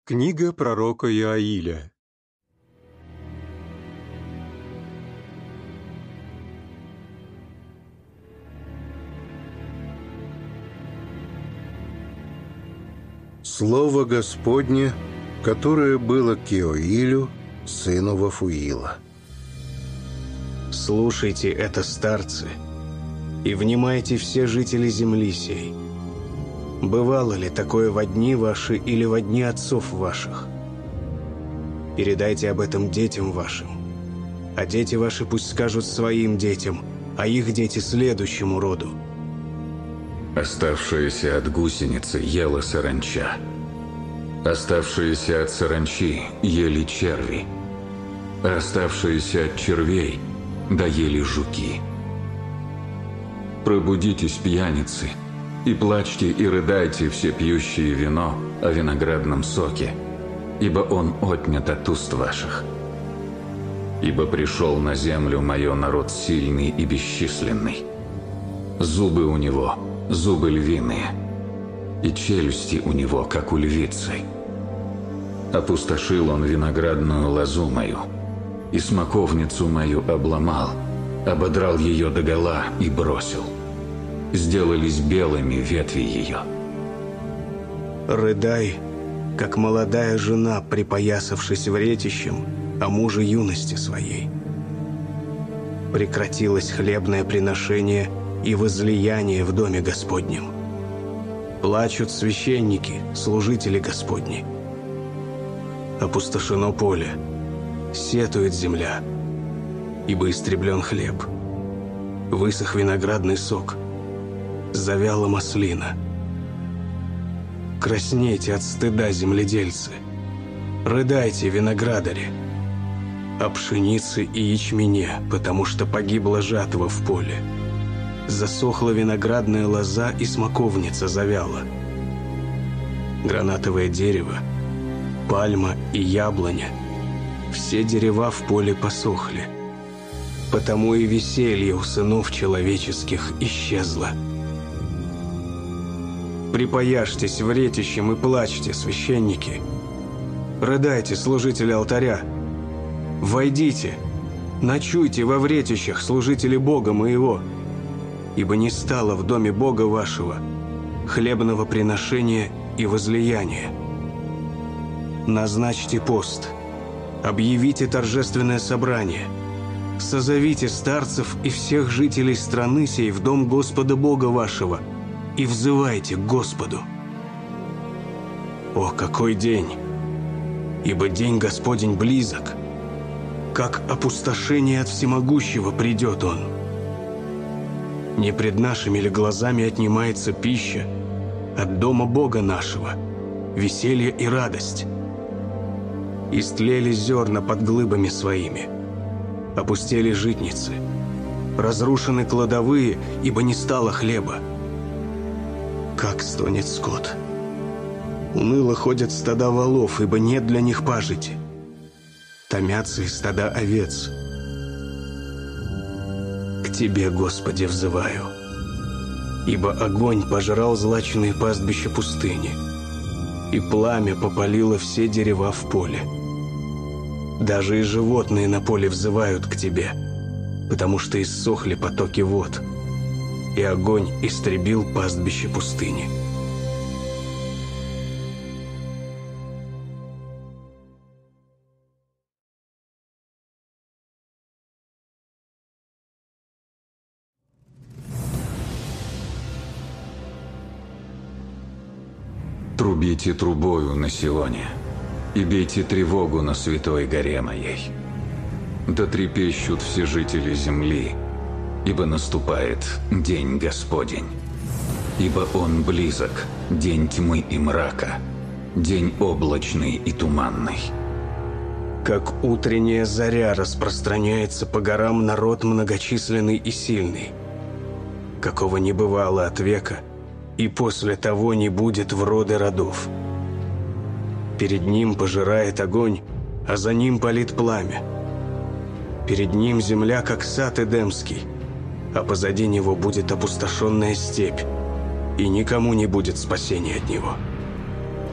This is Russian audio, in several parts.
Книга пророка Иоиля. Слово Господне, которое было к Иоилю, сыну Вафуила. Слушайте это, старцы, и внимайте все жители земли сей. Бывало ли такое во дни ваши или во дни отцов ваших? Передайте об этом детям вашим, а дети ваши пусть скажут своим детям, а их дети следующему роду. Оставшаяся от гусеницы ела саранча. Оставшиеся от саранчи ели черви. А оставшиеся от червей доели жуки. Пробудитесь, пьяницы, и плачьте и рыдайте, все пьющие вино о виноградном соке, ибо он отнят от уст ваших. Ибо пришел на землю мое народ сильный и бесчисленный. Зубы у него – зубы львиные, и челюсти у него, как у львицы. Опустошил он виноградную лозу мою, и смоковницу мою обломал, ободрал ее догола и бросил. Сделались белыми ветви ее. Рыдай, как молодая жена, припоясавшись вретищем о муже юности своей. Прекратилось хлебное приношение и возлияние в доме Господнем. Плачут священники, служители Господни. Опустошено поле, сетует земля, ибо истреблен хлеб. Высох виноградный сок, завяла маслина. Краснейте от стыда, земледельцы, рыдайте, виноградари, о пшенице и ячмене, потому что погибла жатва в поле. Засохла виноградная лоза, и смоковница завяла. Гранатовое дерево, пальма и яблоня, все дерева в поле посохли. Потому и веселье у сынов человеческих исчезло. Припояжьтесь вретищем и плачьте, священники. Рыдайте, служители алтаря. Войдите, ночуйте во вретищах, служители Бога моего, ибо не стало в доме Бога вашего хлебного приношения и возлияния. Назначьте пост, объявите торжественное собрание, созовите старцев и всех жителей страны сей в дом Господа Бога вашего и взывайте к Господу. О, какой день! Ибо день Господень близок, как опустошение от всемогущего придет Он. Не пред нашими ли глазами отнимается пища от дома Бога нашего, веселье и радость? Истлели зерна под глыбами своими, опустели житницы, разрушены кладовые, ибо не стало хлеба. Как стонет скот! Уныло ходят стада волов, ибо нет для них пажити. Томятся и стада овец. К Тебе, Господи, взываю, ибо огонь пожрал злачные пастбища пустыни, и пламя попалило все дерева в поле. Даже и животные на поле взывают к Тебе, потому что иссохли потоки вод, и огонь истребил пастбище пустыни. Трубите трубою на Сионе, и бейте тревогу на святой горе моей. Да трепещут все жители земли, ибо наступает день Господень. Ибо он близок, день тьмы и мрака, день облачный и туманный. Как утренняя заря распространяется по горам народ многочисленный и сильный, какого не бывало от века, и после того не будет в роды родов. Перед ним пожирает огонь, а за ним палит пламя. Перед ним земля, как сад Эдемский, а позади него будет опустошенная степь, и никому не будет спасения от него.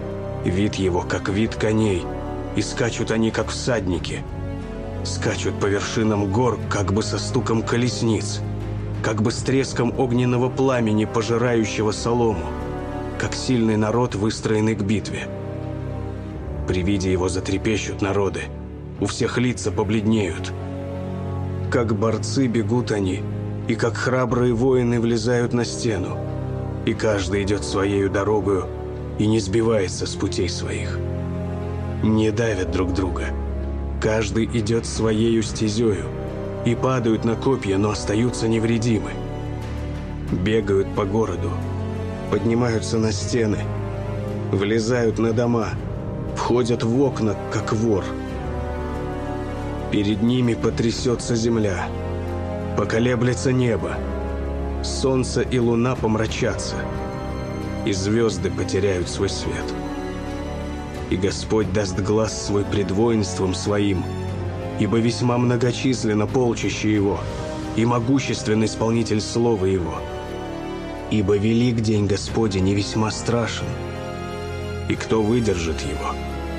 Вид его, как вид коней, и скачут они, как всадники. Скачут по вершинам гор, как бы со стуком колесниц, как бы с треском огненного пламени, пожирающего солому, как сильный народ, выстроенный к битве. При виде его затрепещут народы, у всех лица побледнеют. Как борцы бегут они, и как храбрые воины влезают на стену, и каждый идет своею дорогою и не сбивается с путей своих. Не давят друг друга, каждый идет своею стезею, и падают на копья, но остаются невредимы. Бегают по городу, поднимаются на стены, влезают на дома, входят в окна, как вор. Перед ними потрясется земля, поколеблется небо, солнце и луна помрачатся, и звезды потеряют свой свет. И Господь даст глас свой пред воинством своим, ибо весьма многочисленно полчище его, и могущественный исполнитель слова его. Ибо велик день Господень и весьма страшен, и кто выдержит его?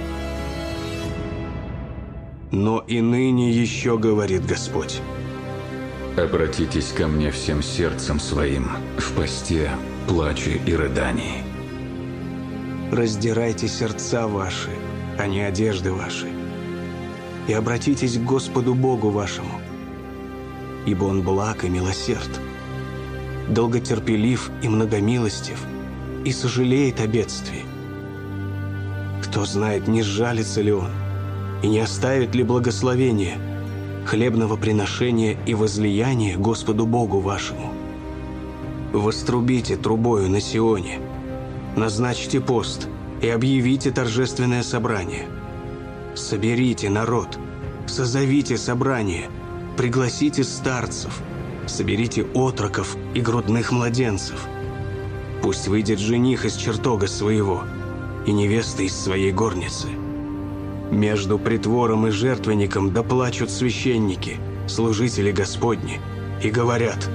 Но и ныне еще говорит Господь: обратитесь ко мне всем сердцем своим, в посте, плаче и рыдании. раздирайте сердца ваши, а не одежды ваши, и обратитесь к Господу Богу вашему, ибо Он благ и милосерд, долготерпелив и многомилостив, и сожалеет о бедствии. Кто знает, не сжалится ли Он, и не оставит ли благословение, хлебного приношения и возлияния Господу Богу вашему. Вострубите трубою на Сионе, назначьте пост и объявите торжественное собрание. Соберите народ, созовите собрание, пригласите старцев, соберите отроков и грудных младенцев. Пусть выйдет жених из чертога своего и невеста из своей горницы. Между притвором и жертвенником доплачут священники, служители Господни, и говорят: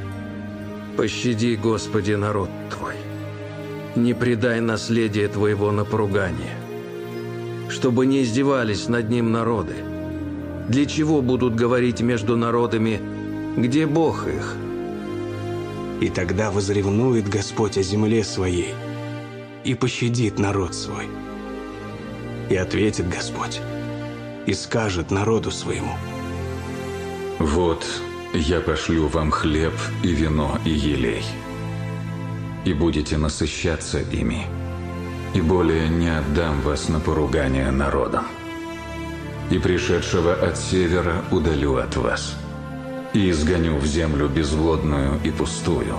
«Пощади, Господи, народ Твой, не предай наследие Твоего на поругание, чтобы не издевались над ним народы. Для чего будут говорить между народами: где Бог их?» И тогда возревнует Господь о земле своей и пощадит народ свой. И ответит Господь и скажет народу своему: Вот я пошлю вам хлеб и вино и елей, и будете насыщаться ими, и более не отдам вас на поругание народам. И пришедшего от севера удалю от вас, и изгоню в землю безводную и пустую.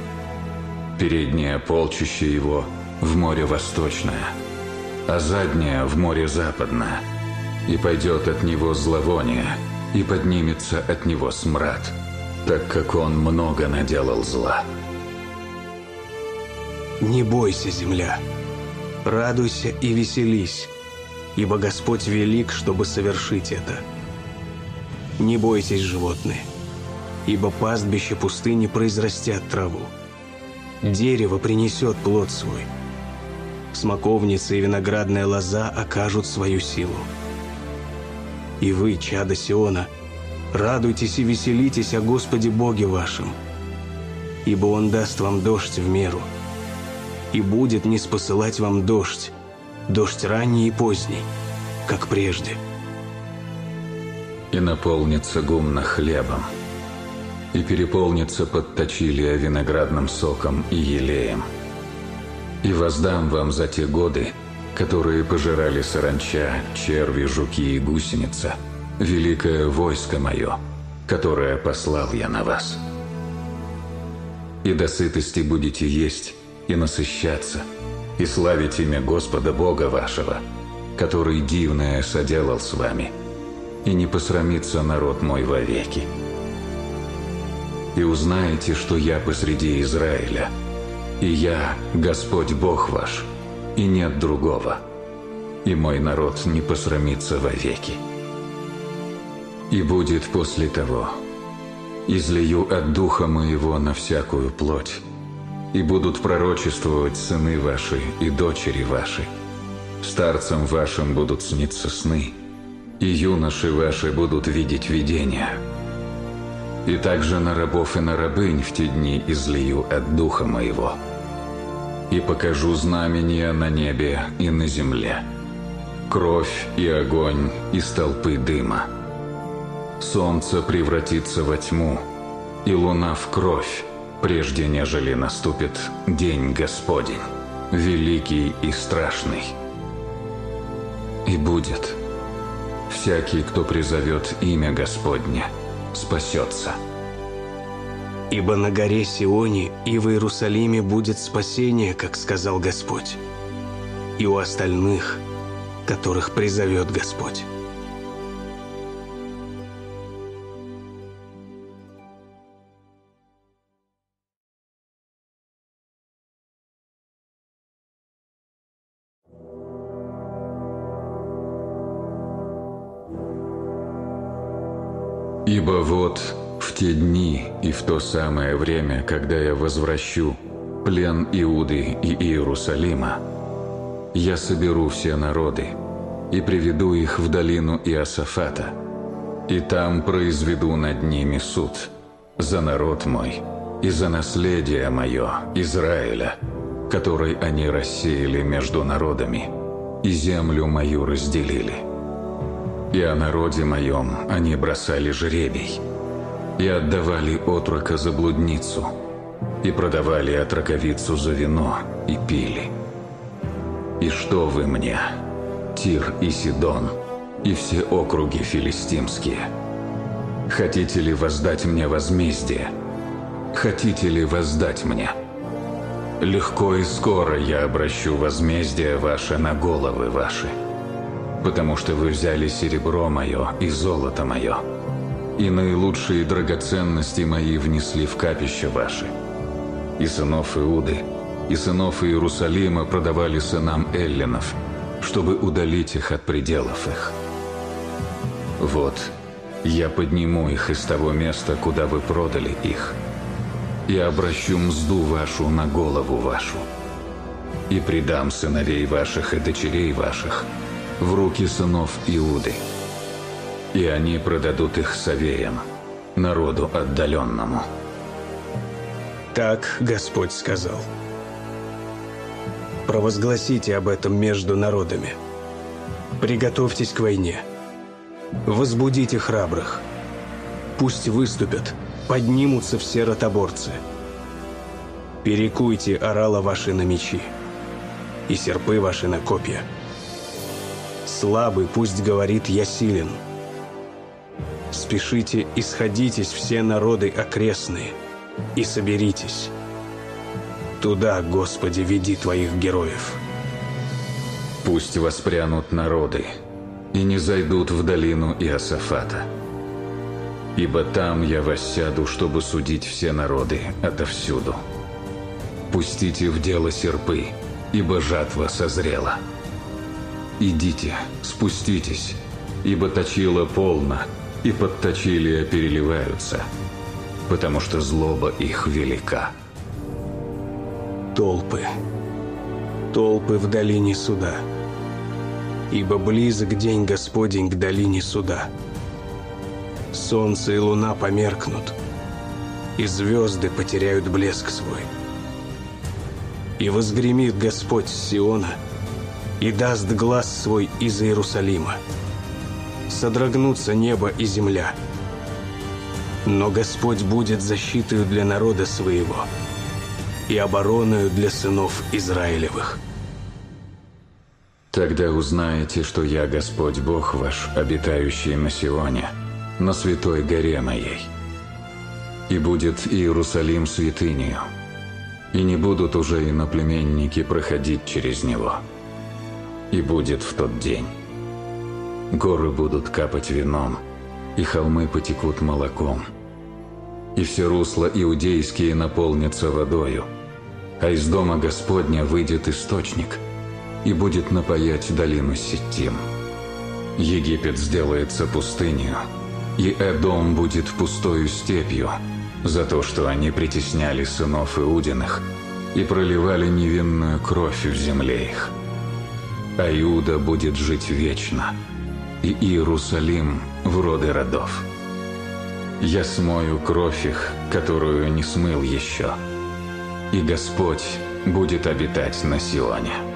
Переднее полчище его в море восточное, а заднее в море западное, и пойдет от него зловоние, и поднимется от него смрад, так как он много наделал зла. Не бойся, земля, радуйся и веселись, ибо Господь велик, чтобы совершить это. Не бойтесь, животные, ибо пастбище пустыни произрастят траву. Дерево принесет плод свой. Смоковница и виноградная лоза окажут свою силу. И вы, чада Сиона, радуйтесь и веселитесь о Господе Боге вашем, ибо Он даст вам дождь в меру, и будет ниспосылать вам дождь ранний и поздний, как прежде. И наполнится гумно хлебом, и переполнится подточилия виноградным соком и елеем. И воздам вам за те годы, которые пожирали саранча, черви, жуки и гусеница, великое войско мое, которое послал я на вас. И до сытости будете есть и насыщаться, и славить имя Господа Бога вашего, который дивное соделал с вами, и не посрамится народ мой вовеки. И узнаете, что я посреди Израиля, и я Господь Бог ваш, и нет другого, и мой народ не посрамится вовеки. И будет после того: излию от духа моего на всякую плоть, и будут пророчествовать сыны ваши и дочери ваши, Старцам вашим будут сниться сны, и юноши ваши будут видеть видения. И также на рабов и на рабынь в те дни излию от духа моего, и покажу знамения на небе и на земле, кровь и огонь из толпы дыма. Солнце превратится во тьму, и луна в кровь, прежде нежели наступит день Господень, великий и страшный. И будет: всякий, кто призовет имя Господне, спасется. Ибо на горе Сионе и в Иерусалиме будет спасение, как сказал Господь, и у остальных, которых призовет Господь. Ибо вот в те дни и в то самое время, когда я возвращу плен Иуды и Иерусалима, я соберу все народы и приведу их в долину Иосафата, и там произведу над ними суд за народ мой и за наследие мое, Израиля, который они рассеяли между народами, и землю мою разделили. И о народе моем они бросали жребий, и отдавали отрока за блудницу, и продавали отроковицу за вино, и пили. И что вы мне, Тир и Сидон, и все округи филистимские? Хотите ли воздать мне возмездие? Хотите ли воздать мне? Легко и скоро я обращу возмездие ваше на головы ваши, потому что вы взяли серебро мое и золото мое, и наилучшие драгоценности мои внесли в капище ваши. И сынов Иуды, и сынов Иерусалима продавали сынам эллинов, чтобы удалить их от пределов их. Вот, я подниму их из того места, куда вы продали их, и обращу мзду вашу на голову вашу, и предам сыновей ваших и дочерей ваших в руки сынов Иуды, и они продадут их совеям, народу отдаленному. Так Господь сказал. Провозгласите об этом между народами. Приготовьтесь к войне. Возбудите храбрых. Пусть выступят, поднимутся все ротоборцы. Перекуйте орала ваши на мечи, и серпы ваши на копья. Слабый пусть говорит: «Я силен». Спешите и сходитесь все народы окрестные, и соберитесь. Туда, Господи, веди Твоих героев. Пусть воспрянут народы и не зайдут в долину Иосафата, ибо там я воссяду, чтобы судить все народы отовсюду. Пустите в дело серпы, ибо жатва созрела. Идите, спуститесь, ибо точила полно, и подточилия переливаются, потому что злоба их велика. Толпы, толпы в долине суда, ибо близок день Господень к долине суда. Солнце и луна померкнут, и звезды потеряют блеск свой. И возгремит Господь с Сиона, и даст глас свой из Иерусалима. Содрогнутся небо и земля. Но Господь будет защитою для народа своего и обороною для сынов Израилевых. Тогда узнаете, что я Господь Бог ваш, обитающий на Сионе, на святой горе моей. И будет Иерусалим святынею, и не будут уже иноплеменники проходить через него. И будет в тот день: горы будут капать вином, и холмы потекут молоком, и все русла иудейские наполнятся водою, а из дома Господня выйдет источник, и будет напоять долину Ситтим. Египет сделается пустынью, и Эдом будет пустою степью, за то, что они притесняли сынов Иудиных и проливали невинную кровь в земле их. а Иуда будет жить вечно, и Иерусалим в роды родов. Я смою кровь их, которую не смыл еще, и Господь будет обитать на Сионе.